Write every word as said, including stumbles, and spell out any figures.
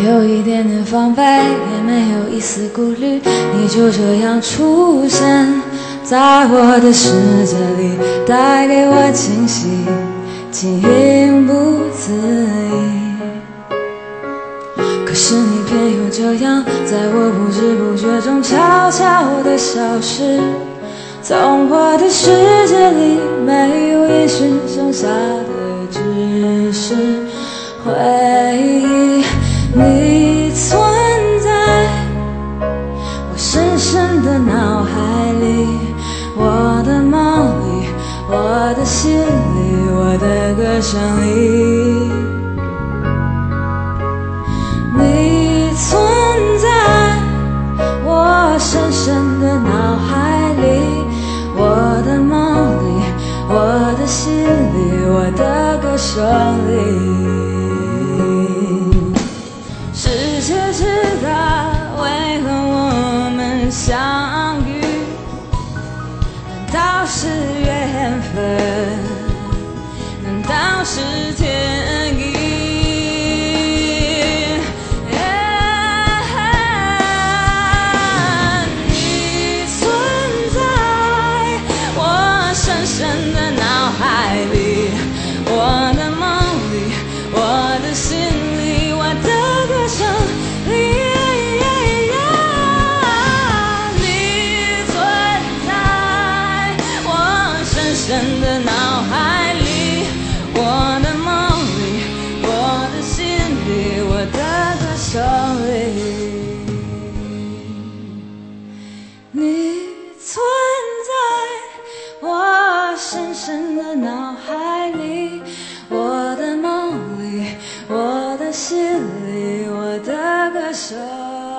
没有一点点防备，也没有一丝顾虑，你就这样出现在我的世界里，带给我惊喜，情不自已。可是你偏又这样，在我不知不觉中悄悄地消失，从我的世界里没有音讯，剩下的只是回忆。你存在我深深的脑海里，我的梦里，我的心里，我的歌声里。你存在我深深的脑海里，我的梦里，我的心里，我的歌声里。世界之大，为何我们相遇？难道是缘分？难道是天意？你存在我深深的脑海里，我的梦里，我的心里，我的歌声里。你存在我深深的脑海里，我的梦里，我的心里，我的歌声里。你存在我深深的脑海里，我的梦里，我的心里，我的歌声。